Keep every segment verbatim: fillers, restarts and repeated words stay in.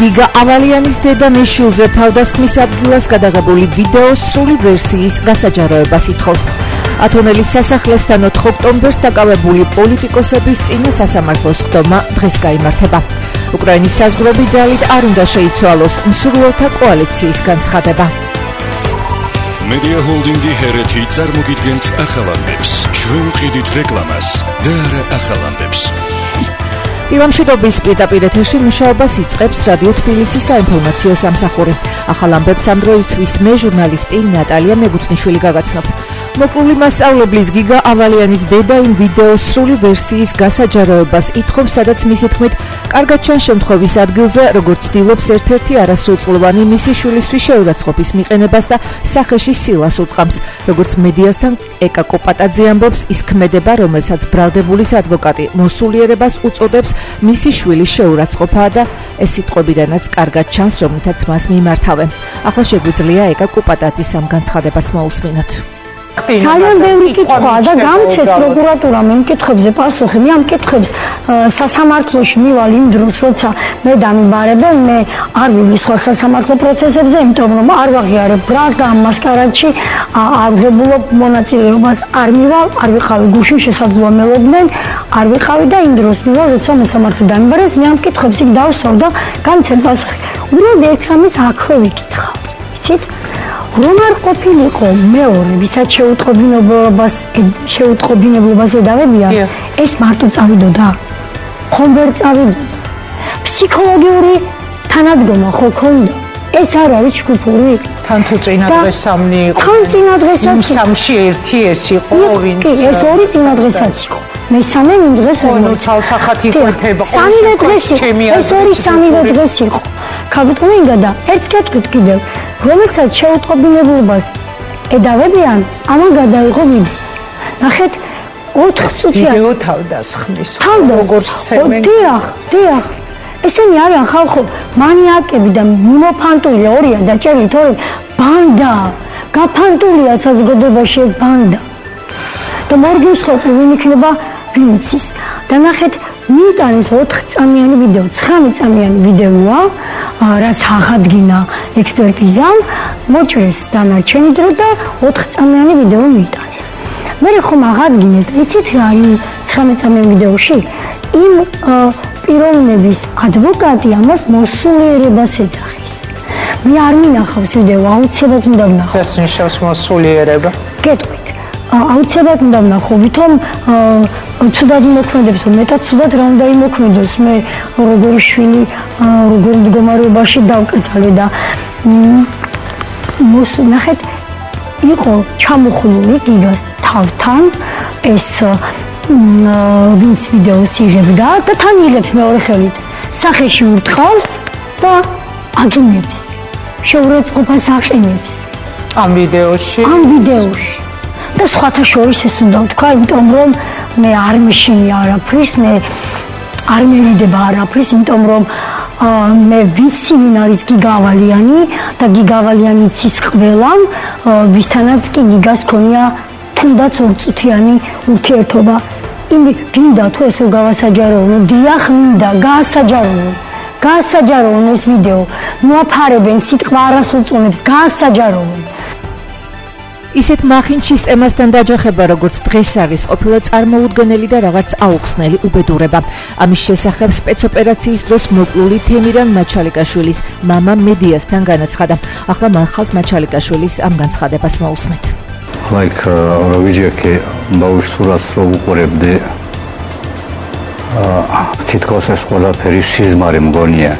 გიგა ავალიანის დედა მეშულზე თავდასხმის ადგილას გადაღებული ვიდეოს სრული ვერსიის გასაჯაროებას ითხოვს. ათონელის სასახლესთან ოთხ ოქტომბერს დაკავებული პოლიტიკოსების წინა სასამართლოს ხდომა დღეს გაიმართება. უკრაინის საზღვრები ძალით არ უნდა შეიცვალოს მსურველთა კოალიციის განცხადება. Media Holding-ი ჰერეთი წარმოგიდგენთ ახალ ამბებს. ჩვენ ვყიდით რეკლამას და არა ახალ ამბებს. ილამშვიდობის პირდაპირ ეთერში მუშაობას იწყებს რადიო თბილისის საინფორმაციო სამსახური. ახალ ამბებს ამ დროისთვის მე ჟურნალისტი ნატალია მეგუთნიშვილი გაგაცნობთ. მოკლული მასწავლებლის გიგა ავალიანის დედა იმ ვიდეოს სრული ვერსიის გასაჯაროებას ითხოვს, სადაც მისი თქმით, კარგად ჩანს შემთხვევის ადგილზე, როგორც ცდილობს ერთ-ერთი არასრულწლოვანი მისი შვილისთვის შეურაცხყოფის მიყენებას და სახეში სილას ურტყამს. როგორც მედიასთან ეკა კოპატაძე ამბობს, ის ქმედება, რომელსაც ბრალდებულის ადვოკატი მოსულიერებას უწოდებს, მისი შვილის შეურაცხყოფაა და ეს სიტყვებიდანაც კარგად ჩანს, რომლითაც მას მიმართავენ. ახლა შეგვიძლია ეკა კოპატაძის ამ განცხადებას მოусმინოთ. ძალიან ბევრი კითხვაა და გამცეს პროკურატურამ იმ კითხვებზე პასუხი. მე ამ კითხვებს სასამართლოში მივალ იმ დროს, როცა მე დამიბარებენ, მე არ ვივლის სხვა სასამართლო პროცესებზე, იმიტომ რომ არ ვაღიარებ ბრალს და ამ მასკარადში არ ვღებულობ მონაწილეობას, არ მივალ, არ ვიყავი გუშინ შესაძლოა მელოდნენ, არ ვიყავი და იმ დროს მივალ, როცა მოსამართლე დამიბარეს, მე ამ კითხვებს იქ დავსვავ და გამცემ პასუხი. უბრალოდ ერთ რამეს აქვე ვიკითხავ. იცით? რომ არ ყოფილიყო მეორე, ვისაც შეუტყობინებლობას შეუტყობინებლობას ედავებიან, ეს მარტო წავიდოდა. ხომ ვერ წავიდოდა. ფსიქოლოგიური თანადგომა ხო ქონდა. ეს არ არის ჯგუფური. თან თუ წინა დღეს სამნი იყო. თან წინა დღესაც სამში ერთი ეს იყო, ვინც ეს ორი წინა დღესაც იყო. მესამე იმ დღეს ხო, ნუ ცალსახად იყვეთება. სამივე დღეს იყო. ეს ორი სამივე დღეს იყო. ქაბუტონი ინგადა, ერთს გეტყვით კიდევ. რომელსაც შეუტყობინებლობას ედავებიან, ამან გადაიღო ვიდეო. ნახეთ, ოთხ წუთიანი ვიდეო თავდასხმის. როგორც ცემენ. დიახ, დიახ. ესენი არიან ხალხო მანიაკები და მიმოფანტულია ორია დაჭერილი, თორემ ბანდა. გაფანტულია საზოგადოებაში ეს ბანდა. და მორგის ხოთი ვინ იქნება, ვინ იცის. და ნახეთ, მიიტანეს ოთხ წამიანი ვიდეო, ცხრამეტ წამიანი ვიდეოა, რაც აღადგინა ექსპერტიზამ, მოჭრეს დანარჩენი დრო და ოთხ წამიანი ვიდეო მიიტანეს. მე ხომ აღადგინეთ, იცით რა იმ ცხრამეტ წამიან ვიდეოში? იმ პიროვნების ადვოკატი ამას მოსულიერებას ეძახის. მე არ მინახავს ვიდეო, აუცილებლად უნდა ვნახო. ეს ნიშნავს მოსულიერება. გეტყვით. აუცილებლად უნდა ვნახო, ვითომ ცუდად იმოქმედებს, მეტად ცუდად რა უნდა იმოქმედოს, მე როგორი შვილი, როგორ მდგომარეობაში დავკრძალე და ნახეთ, იყო ჩამოხლული გიგას თავთან ეს ვინც ვიდეოს იღებდა და თან იღებს მეორე ხელით. სახეში ურტყავს და აგინებს. შეურაცხყოფას აყენებს. ამ ვიდეოში? ამ ვიდეოში. და სხვათა შორის ეს უნდა ვთქვა, იმიტომ რომ მე არ მეშინი არაფრის, მე არ მევიდება არაფრის, იმიტომ რომ მე ვიცი ვინ არის გიგა ავალიანი და გიგა ავალიანი იცის ყველამ, ვისთანაც კი გიგას ქონია თუნდაც ორწუთიანი ურთიერთობა. იმი გინდა თუ ესე გავასაჯაროო, დიახ მინდა, გაასაჯაროო. გაასაჯაროონ ეს ვიდეო, მოაფარებენ სიტყვა არასრულწლოვანებს, გაასაჯაროონ. ისეთ მახინ სისტემასთან დაჯახება, როგორც დღეს არის, ყოფილა წარმოუდგენელი და რაღაც აუხსნელი უბედურება. ამის შესახებ სპეცოპერაციის დროს მოკლული თემირან მაჩალიკაშვილის მამა მედიასთან განაცხადა. ახლა მახალს მაჩალიკაშვილის ამ განცხადებას მოусმეთ. Like რა ვიჯექე ბავშვს სურათს რო უყურებდი, თითქოს ეს ყველაფერი სიზმარი მგონია.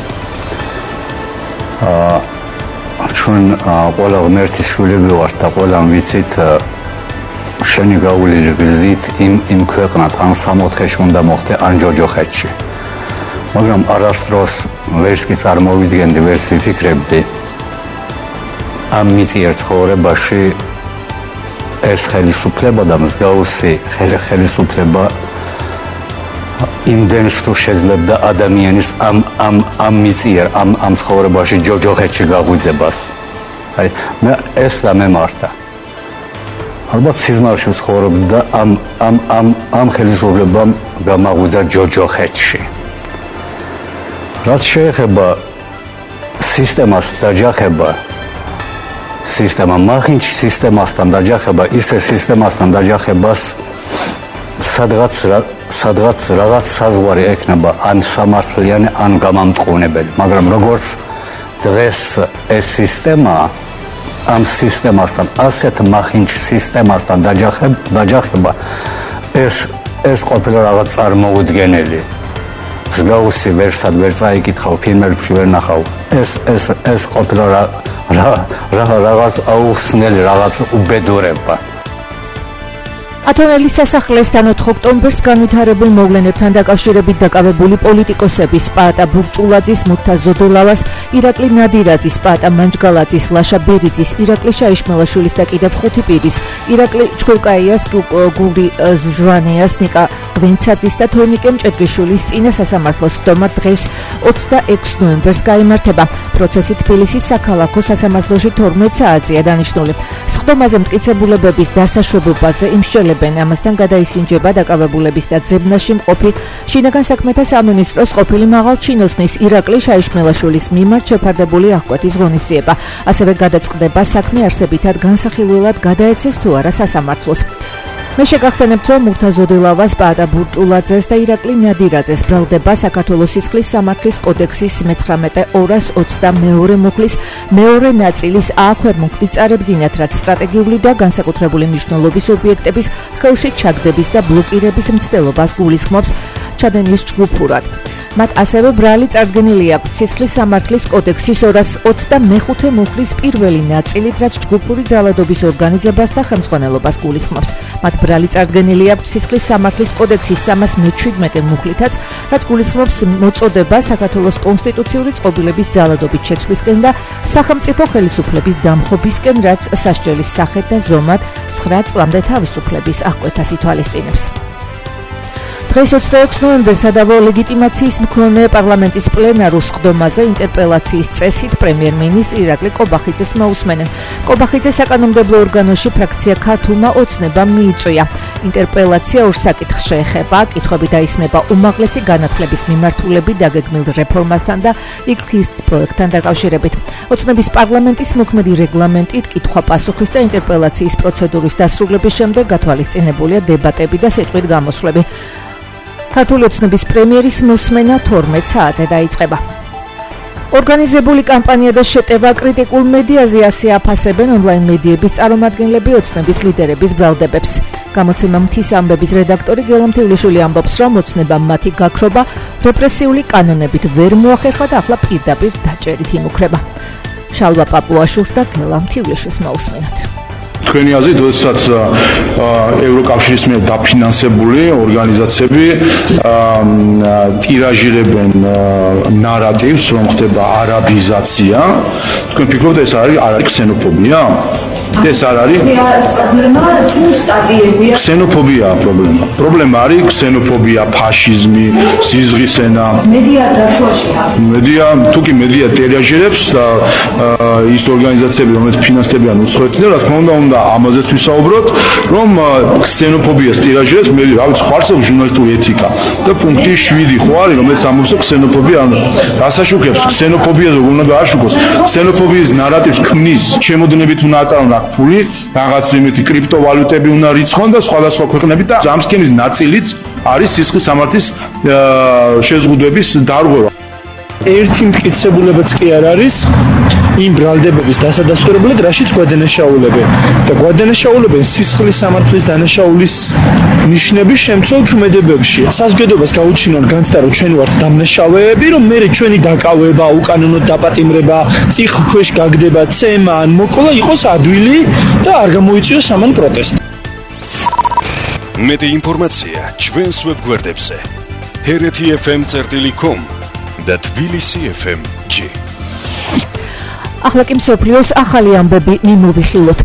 ჩვენ ყველა ღმერთის შვილები ვართ და ყველამ ვიცით შენი გაუვლილი გზით იმ იმ ქვეყნად ან სამოთხეში უნდა მოხდე ან ჯოჯოხეთში. მაგრამ არასდროს ვერც კი წარმოვიდგენდი, ვერც ვიფიქრებდი ამ მიწიერ ცხოვრებაში ეს ხელისუფლება და მსგავსი ხელისუფლება იმდენს თუ შეძლებდა ადამიანის ამ ამ ამ მიწიერ ამ ამ ცხოვრებაში ჯოჯოხეთში გაღვიძებას. აი მე ეს და მემართა. ალბათ სიზმარში ვცხოვრობდი და ამ ამ ამ ამ ხელისუფლებამ გამაღვიძა ჯოჯოხეთში. რაც შეეხება სისტემას დაჯახება სისტემა მაგინჩ სისტემასთან დაჯახება ისე სისტემასთან დაჯახებას სადღაც სადღაც რაღაც საზღვარი ექნება ან სამართლიანი ან გამამტყუნებელი მაგრამ როგორც დღეს ეს სისტემა ამ სისტემასთან ასეთ მაგინჩ სისტემასთან დაჯახება ეს ეს ყოფილა რაღაც წარმოუდგენელი მსგავსი ვერსად ვერ წაიკითხავ ფილმებში ვერ ნახავ ეს ეს ეს ყოფილა რა რა რაღაც აუხსნელი რაღაც უბედურება ათონელის სასახლესთან ოთხ ოქტომბერს განვითარებულ მოვლენებთან დაკავშირებით დაკავებული პოლიტიკოსების პაატა ბურჭულაძის, მუხთა ზოდელავას, ირაკლი ნადირაძის, პაატა მანჯგალაძის, ლაშა ბერიძის, ირაკლი შაიშმელაშვილის და კიდევ ხუთი პირის, ირაკლი ჩხურკაიას, გური ჟვანეას, ნიკა გვენცაძის და თორნიკე მჭედრიშვილის წინა სასამართლოს ხდომა დღეს ოცდაექვსი ნოემბერს გაიმართება. პროცესი თბილისის საქალაქო სასამართლოში თორმეტ საათზეა დანიშნული. სხდომაზე მტკიცებულებების დასაშვებობაზე იმსჯელებენ ამასთან გადაისინჯება დაკავებულების და ძებნაში მყოფი შინაგან საქმეთა სამინისტროს ყოფილი მაღალჩინოსნის ირაკლი შაიშმელაშვილის მიმართ შეფარდებული აღკვეთის ღონისძიება. ასევე გადაწყდება საქმე არსებითად განსახილველად გადაეცეს თუ არა სასამართლოს. მე შეგახსენებთ, რომ მუხთა ზოდელავას, პაატა ბურჭულაძეს და ირაკლი ნადირაძეს ბრალდება საქართველოს სისხლის სამართლის კოდექსის მეცხრამეტე ორას ოცდამეორე მუხლის მეორე ნაწილის ა ქვემუხტი წარედგინათ, რაც სტრატეგიული და განსაკუთრებული მნიშვნელობის ობიექტების ხელში ჩაგდების და ბლოკირების მცდელობას გულისხმობს ჩადენილ ჯგუფურად. მათ ასევე ბრალი წარდგენილია სისხლის სამართლის კოდექსის ორას ოცდამეხუთე მუხლის პირველი ნაწილით, რაც ჯგუფური ძალადობის ორგანიზებას და ხელმძღვანელობას გულისხმობს. მათ ბრალი წარდგენილია სისხლის სამართლის კოდექსის სამას მეჩვიდმეტე მუხლითაც, რაც გულისხმობს მოწოდება საქართველოს კონსტიტუციური წყობილების ძალადობით შეცვლისკენ და სახელმწიფო ხელისუფლების დამხობისკენ, რაც სასჯელის სახით და ზომად ცხრა წლამდე თავისუფლების აღკვეთას ითვალისწინებს. დღეს ოცდაექვსი ნოემბერს სადავო ლეგიტიმაციის მქონე პარლამენტის პლენარულ სხდომაზე ინტერპელაციის წესით პრემიერ-მინისტრ ირაკლი კობახიძეს მოусმენენ. კობახიძე საკანონმდებლო ორგანოში ფრაქცია ქართულმა ოცნებამ მიიწვია. ინტერპელაცია ორ საკითხს შეეხება, კითხვები დაისმება უმაღლესი განათლების მიმართულებით დაგეგმილ რეფორმასთან და იქ-ის პროექტთან დაკავშირებით. ოცნების პარლამენტის მოქმედი რეგლამენტით კითხვა-პასუხის და ინტერპელაციის პროცედურის დასრულების შემდეგ გათვალისწინებულია დებატები და სიტყვით გამოსვლები. ქართული ოცნების პრემიერის მოსმენა თორმეტ საათზე დაიწყება. ორგანიზებული კამპანია და შეტევა კრიტიკულ მედიაზე ასე აფასებენ ონლაინ მედიების წარმომადგენლები ოცნების ლიდერების ბრალდებებს. გამოცემა მთის ამბების რედაქტორი გელა მთიულიშვილი ამბობს, რომ ოცნებამ მათი გაქრობა რეპრესიული კანონებით ვერ მოახერხა და ახლა პირდაპირ დაჭერით იმუქრება. შალვა პაპუაშვილს და გელა მთიულიშვილს მოусმენთ. თქვენი აზრით, როდესაც ევროკავშირის მიერ დაფინანსებული ორგანიზაციები ტირაჟირებენ ნარატივს, რომ ხდება არაბიზაცია, თქვენ ფიქრობთ, ეს არის არ არის ქსენოფობია? ეს არ არის პრობლემა თუ სტატიებია? ქსენოფობია პრობლემა. პრობლემა არის ქსენოფობია, ფაშიზმი, სიზღისენა. მედია დაშუაშია. მედია, თუ კი მედია ტირაჟირებს და ის ორგანიზაციები, რომელიც ფინანსდებიან უცხოეთიდან, რა თქმა უნდა, უნდა ამაზეც ვისაუბროთ, რომ ქსენოფობიას ტირაჟირებს, მე რა ვიცი, ხარსებს ჟურნალისტური ეთიკა და პუნქტი შვიდი ხო არის, რომელიც ამბობს, რომ ქსენოფობია გასაშუქებს, ქსენოფობია როგორ უნდა გააშუქოს, ქსენოფობიის ნარატივს ქმნის, ჩემოდნებით უნდა აწარმოონ ფული, რაღაც იმითი კრიპტოვალუტები უნდა რიცხონ და სხვადასხვა ქვეყნები და ამ სქემის ნაწილიც არის სისხლის სამართლის შეზღუდვების დარღვევა. ერთი მტკიცებულებაც კი არ არის იმ ბრალდებების დასადასტურებლად, რაშიც გვადანაშაულებენ და გვადანაშაულებენ სისხლის სამართლის დანაშაულის ნიშნების შემცველ ქმედებებში. საზოგადოებას გაუჩინონ განცდა, რომ ჩვენ ვართ დამნაშავეები, რომ მე ჩვენი დაკავება, უკანონო დაპატიმრება, წიხლქვეშ გაგდება, ცემა ან მოკლა იყოს ადვილი და არ გამოიწვიოს ამან პროტესტი. მეტი ინფორმაცია ჩვენს ვებგვერდებზე ჰერეთი ეფ ემ წერტილი კომ და თბილისი ეფ ემ ჯი. ახლა კი მსოფლიოს ახალი ამბები მიმოვიხილოთ.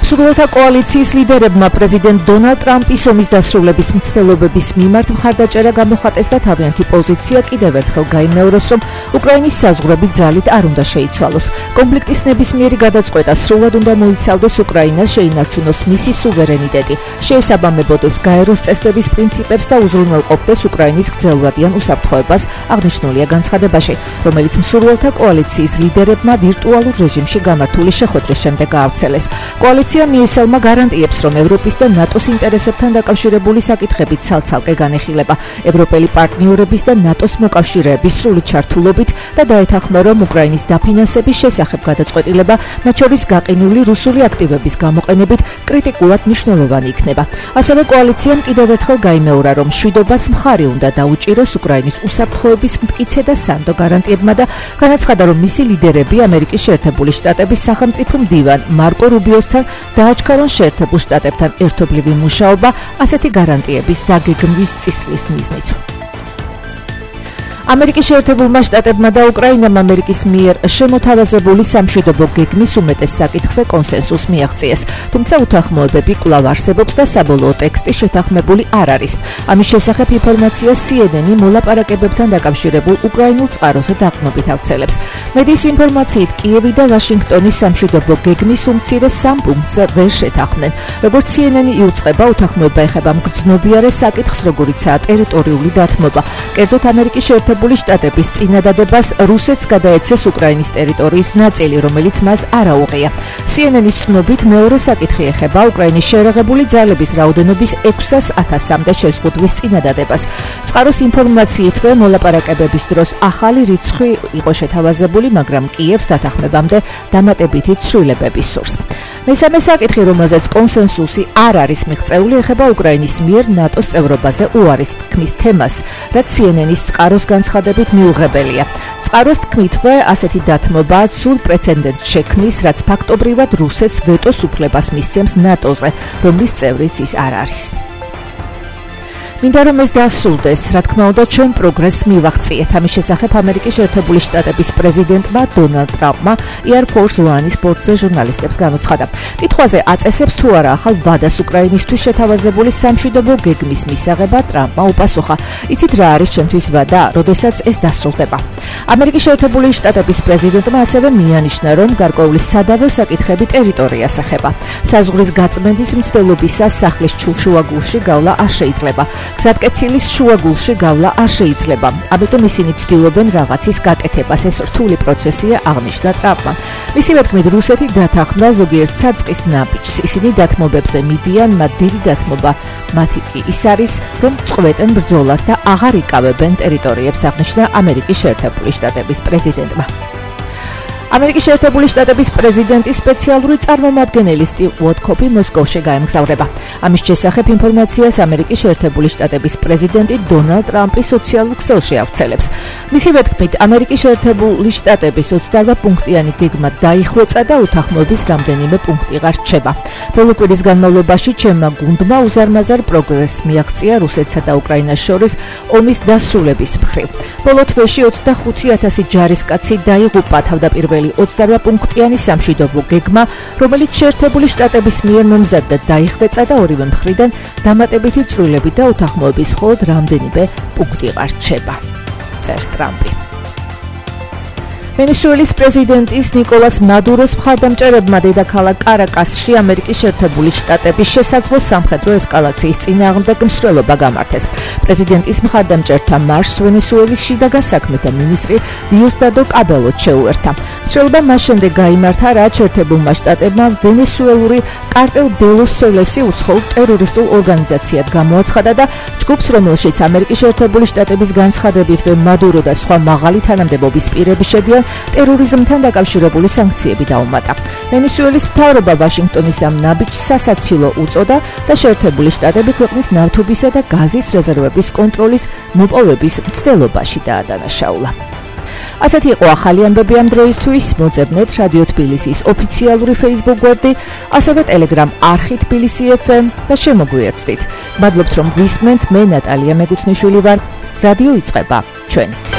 მსურველთა კოალიციის ლიდერებმა პრეზიდენტ დონალდ ტრამპის ომის დასრულების მცდელობების მიმართ მხარდაჭერა გამოხატეს და თავიანთი პოზიცია კიდევ ერთხელ გაიმეორეს, რომ უკრაინის საზღვრები ძალით არ უნდა შეიცვალოს. კონფლიქტის ნებისმიერი გადაწყვეტა სრულად უნდა მოიცავდეს უკრაინას, შეინარჩუნოს მისი სუვერენიტეტი, შეესაბამებოდეს გაეროს წესდების პრინციპებს და უზრუნველყოფდეს უკრაინის გრძელვადიან უსაფრთხოებას, აღნიშნულია განცხადებაში, რომელიც მსურველთა კოალიციის ლიდერებმა ვირტუალურ რეჟიმში გამართული შეხვედრის შემდეგ გაავრცელეს. კოალიცია მიესალმა გარანტიებს, რომ ევროპის და ნატოს ინტერესებთან დაკავშირებული საკითხები ცალ-ცალკე განეხილება ევროპელი პარტნიორების და ნატოს მოკავშირეების სრული ჩართულობით და დაეთანხმა, რომ უკრაინის დაფინანსების შესახებ გადაწყვეტილება, მათ შორის გაყინული რუსული აქტივების გამოყენებით, კრიტიკულად მნიშვნელოვანი იქნება. ასევე კოალიციამ კიდევ ერთხელ გაიმეორა, რომ მშვიდობას მხარი უნდა დაუჭიროს უკრაინის უსაფრთხოების მტკიცე და სანდო გარანტიებმა და განაცხადა, რომ მისი ლიდერები ამერიკის შეერთებული შტატების სახელმწიფო მდივან მარკო რუბიოსთან დააჩქარონ შეერთებულ შტატებთან ერთობლივი მუშაობა ასეთი გარანტიების დაგეგმვის წისვლის მიზნით. ამერიკის შეერთებულმა შტატებმა და უკრაინამ ამერიკის მიერ შემოთავაზებული სამშვიდობო გეგმის უმეტეს საკითხზე კონსენსუსს მიაღწიეს, თუმცა უთანხმოებები კვლავ არსებობს და საბოლოო ტექსტი შეთანხმებული არ არის. ამის შესახებ ინფორმაციას სი ენ ენი მოლაპარაკებებთან დაკავშირებულ უკრაინულ წყაროზე დაყრდნობით ავრცელებს. მედიის ინფორმაციით, კიევი და ვაშინგტონი სამშვიდობო გეგმის უმცირეს სამ პუნქტზე ვერ შეთანხმდნენ. როგორც სი ენ ენი იუწყება, უთანხმოება ეხება მგრძნობიარე საკითხს, როგორიცაა ტერიტორიული დათმობა. კერძოდ ამერიკის შეერთებული შტატების წინადადებას რუსეთს გადაეცეს უკრაინის ტერიტორიის ნაწილი, რომელიც მას არ აუღია. სი ენ ენის ცნობით, მეორე საკითხი ეხება უკრაინის შეერაღებული ძალების რაოდენობის ექვსას ათასამდე შეზღუდვის წინადადებას. წყაროს ინფორმაციითვე მოლაპარაკებების დროს ახალი რიცხვი იყო შეთავაზებული, მაგრამ კიევს დათანხმებამდე დამატებითი ცვლილებები სურს. მესამე საკითხი, რომელზეც კონსენსუსი არ არის მიღწეული, ეხება უკრაინის მიერ ნატოს წევრობაზე უარის თქმის თემას, რაც სი ენ ენის წყაროს განცხადებით მიუღებელია. წყაროს თქმითვე, ასეთი დათმობა ცუდ პრეცედენტს შექმნის, რაც ფაქტობრივად რუსეთს ვეტოს უფლებას მისცემს ნატოზე, რომლის წევრიც ის არ არის. მინდა რომ ეს დასრულდეს, რა თქმა უნდა, ჩვენ პროგრესს მივაღწიეთ. ამის შესახებ ამერიკის შეერთებული შტატების პრეზიდენტმა დონალდ ტრამპმა Air Force One-ის ბორტზე ჟურნალისტებს განუცხადა. კითხვაზე აწესებს თუ არა ახალ ვადას უკრაინისთვის შეთავაზებული სამშვიდობო გეგმის მისაღებად, ტრამპმა უპასუხა: "იცით რა არის ჩემთვის ვადა, როდესაც ეს დასრულდება?" ამერიკის შეერთებული შტატების პრეზიდენტმა ასევე მიანიშნა, რომ გარკვეული სადავო საკითხები ტერიტორიას ეხება. საზღვრის გაწმენდის მცდელობისას სახლის შუაგულში გავლა არ შეიძლება. გზატკეცილის შუაგულში გავლა არ შეიძლება. ამიტომ ისინი ცდილობენ რაღაცის გაკეთებას. ეს რთული პროცესია, აღნიშნა ტრამპმა. მისივე თქმით, რუსეთი დათანხმდა ზოგიერთ საწყის ნაბიჯს. ისინი დათმობებზე მიდიან, მათ დიდი დათმობა მათი კი ის არის, რომ წყვეტენ ბრძოლას და აღარ იკავებენ ტერიტორიებს, აღნიშნა ამერიკის შეერთებული შტატების პრეზიდენტმა. ამერიკის შეერთებული შტატების პრეზიდენტის სპეციალური წარმომადგენელი სტივ უოტკოფი მოსკოვში გაემგზავრება. ამის შესახებ ინფორმაციას ამერიკის შეერთებული შტატების პრეზიდენტი დონალდ ტრამპი სოციალურ ქსელში ავრცელებს. მისივე თქმით, ამერიკის შეერთებული შტატების ოცდარვა პუნქტიანი გეგმა დაიხვეწა და უთანხმოების რამდენიმე პუნქტი აღარ რჩება. ბოლო კვირის განმავლობაში ჩემმა გუნდმა უზარმაზარ პროგრესს მიაღწია რუსეთსა და უკრაინას შორის ომის დასრულების მხრივ. ბოლო თვეში ოცდახუთი ათასი ჯარისკაცი დაიღუპა. თავდაპირველი ოცდარვა პუნქტიანი სამშვიდობო გეგმა, რომელიც შეერთებული შტატების მიერ მომზადდა, დაიხვეწა და ორივე მხრიდან დამატებითი წვლილები და უთანხმოების მხოლოდ რამდენიმე პუნქტი აღარ რჩება. წერს ტრამპი. ვენესუელის პრეზიდენტის ნიკოლას მადუროს მხარდამჭერებმა დედაქალაქ კარაკასში ამერიკის შეერთებული შტატების შესაძლო სამხედრო ესკალაციის წინააღმდეგ მსვლელობა გამართეს. პრეზიდენტის მხარდამჭერთა მარშს ვენესუელის შინაგან საქმეთა მინისტრი დიოსდადო კაბელო შეუერთა. მსვლელობა მას შემდეგ გაიმართა, რაც შეერთებულმა შტატებმა ვენესუელური კარტელ დე ლოს სოლესი უცხოურ ტერორისტულ ორგანიზაციად გამოაცხადა და ჯგუფს, რომელშიც ამერიკის შეერთებული შტატების განცხადებითვე მადურო და სხვა მაღალი თანამდებობის პირები შედიან, ტერორიზმთან დაკავშირებული სანქციები დაუმატა. ვენესუელის მთავრობა ვაშინგტონის ამ ნაბიჯს სასაცილო უწოდა და შეერთებული შტატები ქვეყნის ნავთობისა და გაზის რეზერვების კონტროლის მოპოვების მცდელობაში დაადანაშაულა. ასეთი იყო ახალი ამბები ამ დროისთვის. მოძებნეთ რადიო თბილისის ოფიციალური Facebook გვერდი, ასევე Telegram არხი თბილისი ეფ ემ და შემოგვიერთდით. მადლობთ რომ გვისმენთ. მე ნატალია მეგუთნიშვილი ვარ. რადიო იწყება ჩვენით.